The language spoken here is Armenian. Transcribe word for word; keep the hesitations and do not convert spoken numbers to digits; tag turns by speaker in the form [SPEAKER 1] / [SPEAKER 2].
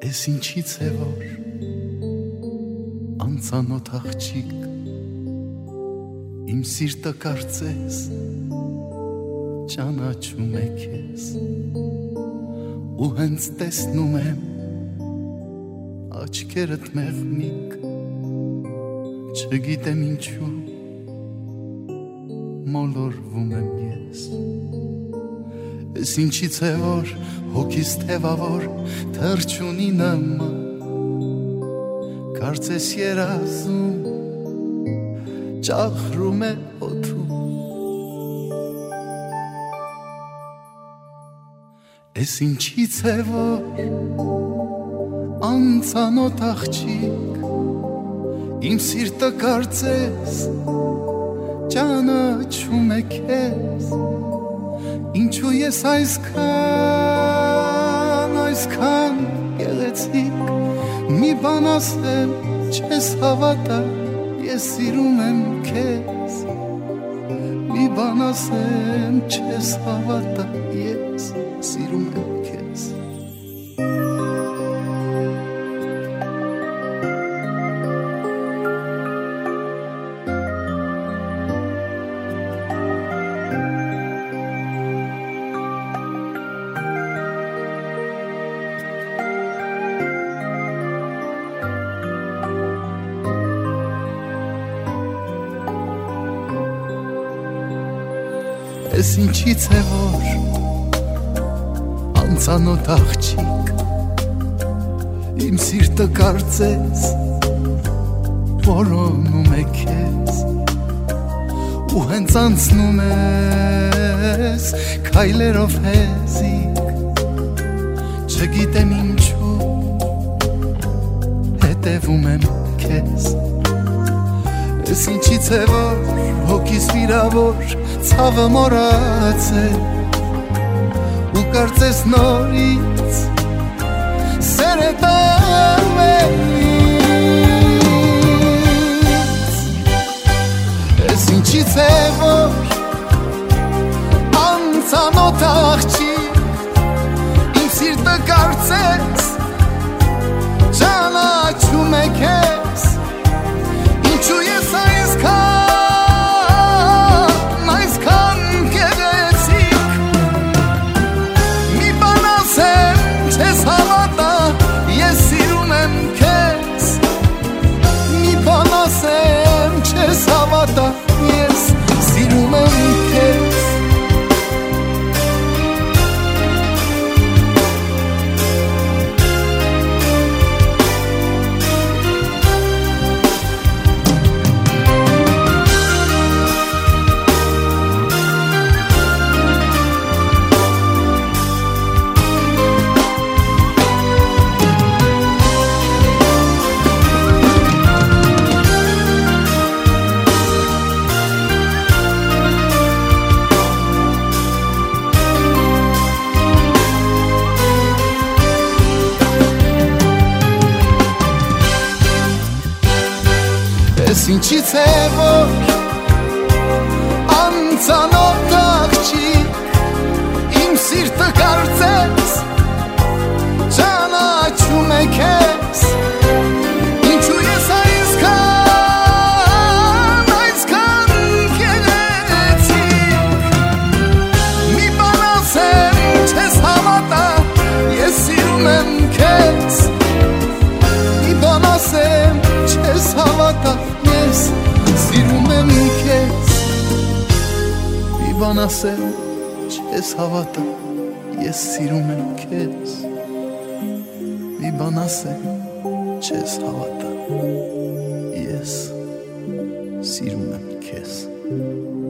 [SPEAKER 1] Էս ինչից է որ անծանոթ աղջիկ իմ սիրտը կարծես ճանաչում է քեզ ու հենց տեսնում եմ աչքերդ մեղմիկ չգիտեմ ինչու մոլորվում եմ ես Էս ինչից է որ հոգիս թևավոր թրջունի նման Կարծես երազում ճախրում է օդում Էս ինչից է որ անծանոթ աղջիկ իմ սիրտը կարծես ճանաչում է քեզ Ինչու ես այսքան, այսքան գեղեցիկ Մի բան ասեմ, չես հավատա, ես սիրում եմ քեզ Մի բան ասեմ, չես հավատա, ես սիրում եմ քեզ Էս ինչից է որ անծանոթ աղջիկ իմ սիրտը կարծես որոնում է քեզ ու հենց անցնում ես քայլերով հեզիկ չգիտեմ ինչու հետևում եմ քեզ Էս ինչից է որ հոգիս վիրավոր ցավը մոռացել ու կարծես նորից սերը տալիս Էս ինչից է որ անծանոթ աղջիկ իմ սիրտը կարծես ճանաչում է քեզ Ինչու ես այսքան, այսքան գեղեցիկ Մի բան ասեմ, չես հավատա, ես սիրում եմ քեզ Մի բան ասեմ, չես հավատա, ես սիրում եմ քեզ Էս ինչից է որ անծանոթ աղջիկ իմ սիրտը կարծես ճանաչում է քեզ Ինչու ես այսքան, այսքան գեղեցիկ Մի բան ասեմ, չես հավատա, ես սիրում եմ քեզ Մի բան ասեմ, չես հավատա Ես սիրում եմ քեզ Մի բան ասեմ, չես հավատա Ես սիրում եմ քեզ Մի բան ասեմ, չես հավատա Ես սիրում եմ քեզ